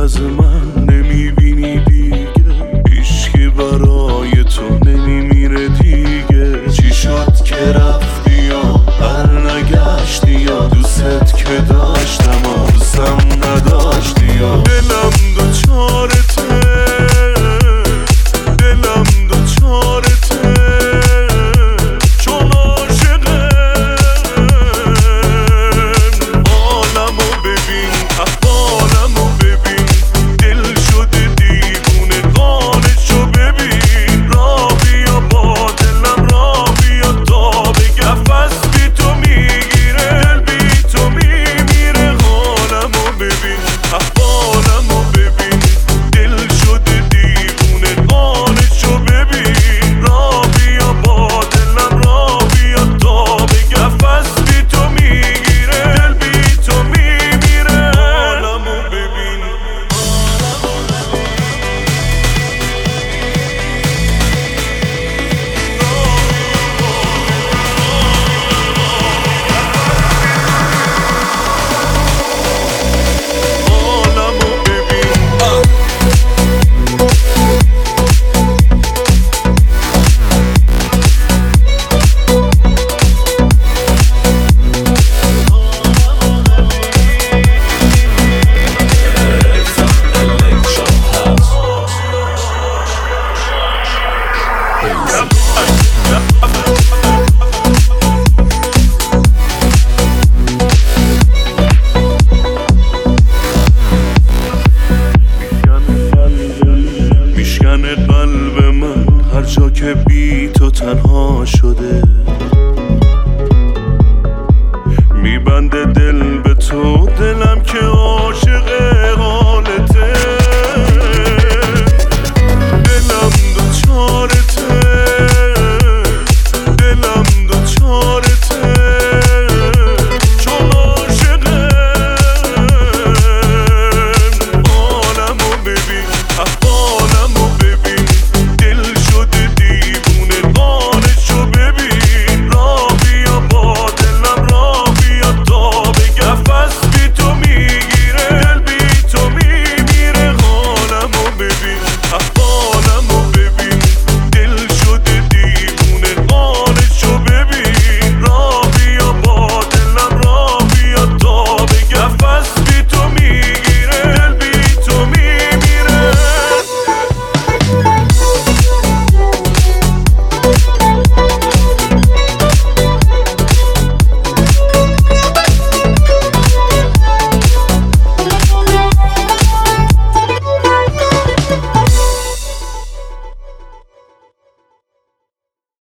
از من نمیبینی دیگه، هیچکی برای تو نمیمیره دیگه. چی شد که رفتی یا بر نگشتی یا دوست که داشتم دوستم نداشتی یا دلم دوچارته، دلم دوچارته چون عاشقم. عالمو ببین احوالمو ببین، دل شده دیوونه قانشو ببین. را بیا با دلم را بیا تا بگه نفس بی تو میگیره، دل بی تو میمیره. حالمو ببین احوالمو ببین، دل شده دیوونه قانشو ببین. را بیا با دلم را بیا تا بگه نفس بی تو میگیره، دل بی تو میمیره. حالمو ببین میشکنه قلب من هر جا که بی تو تنها شده.